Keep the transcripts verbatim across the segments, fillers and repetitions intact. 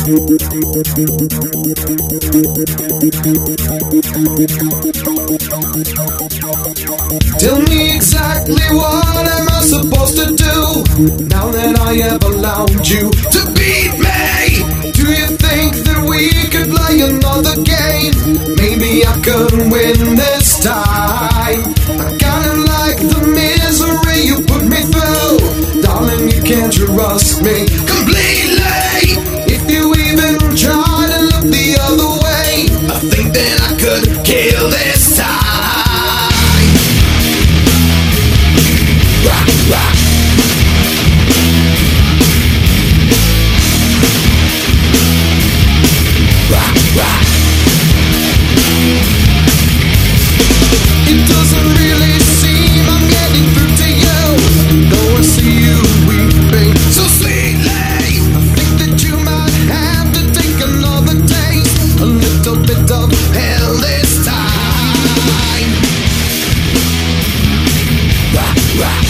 Tell me exactly what am I supposed to do now that I have allowed you to beat me? Do you think that we could play another game? Maybe I could win this time. I kinda like the misery you put me through. Darling, you can't trust me completely. If you even try to look the other way, I think that I could kill this time. Rock, rock. Rock, rock. It doesn't really seem I'm getting through to you, though I see you weeping so sweetly. I think that you might have to take another taste, a little bit of hell this time. Rock, rock.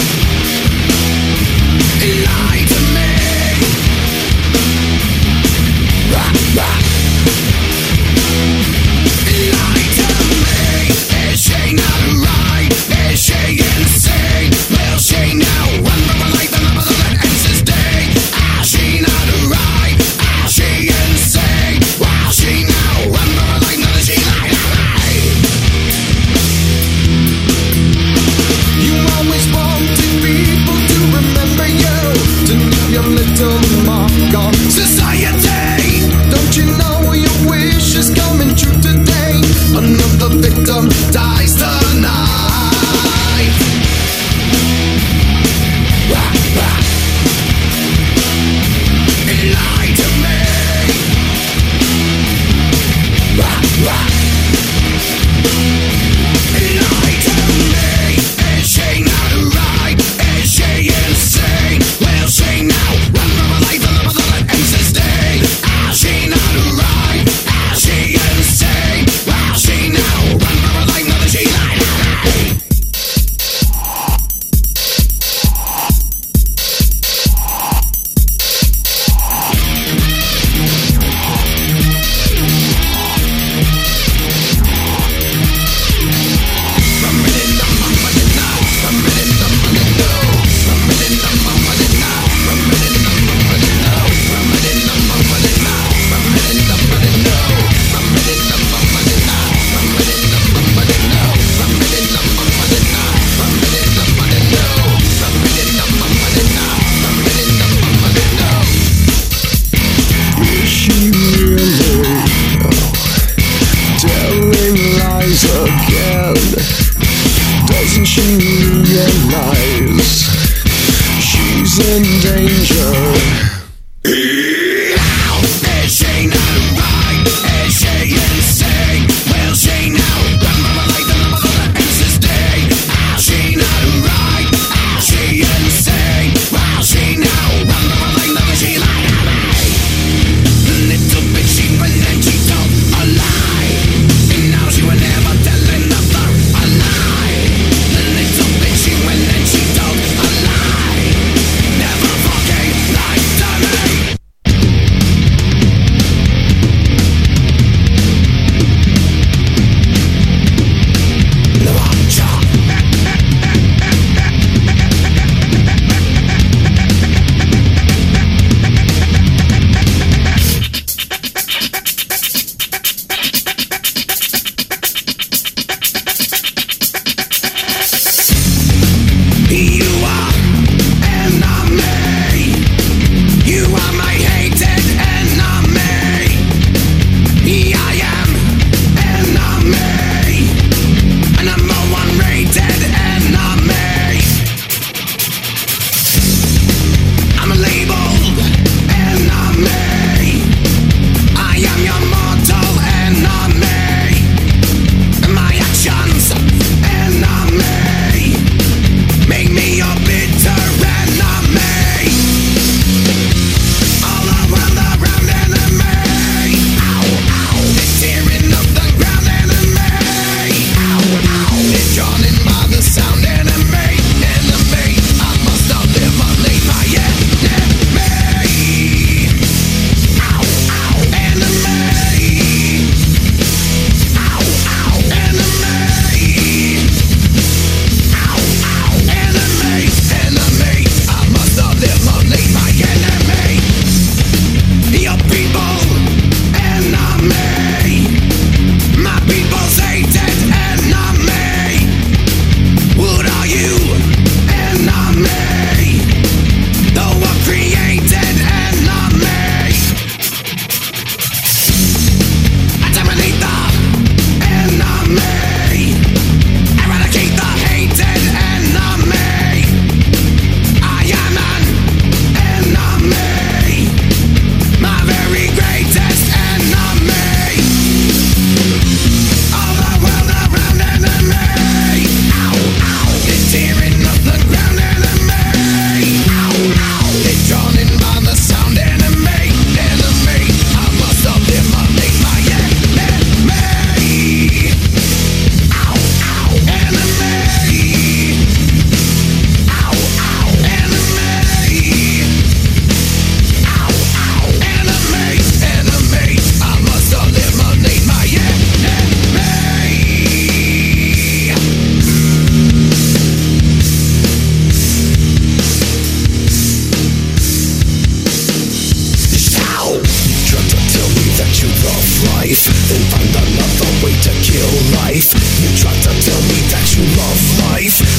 Lie to me. Rock, rock. Lie to me. Is she not right?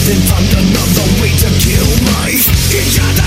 Then found another way to kill my each other.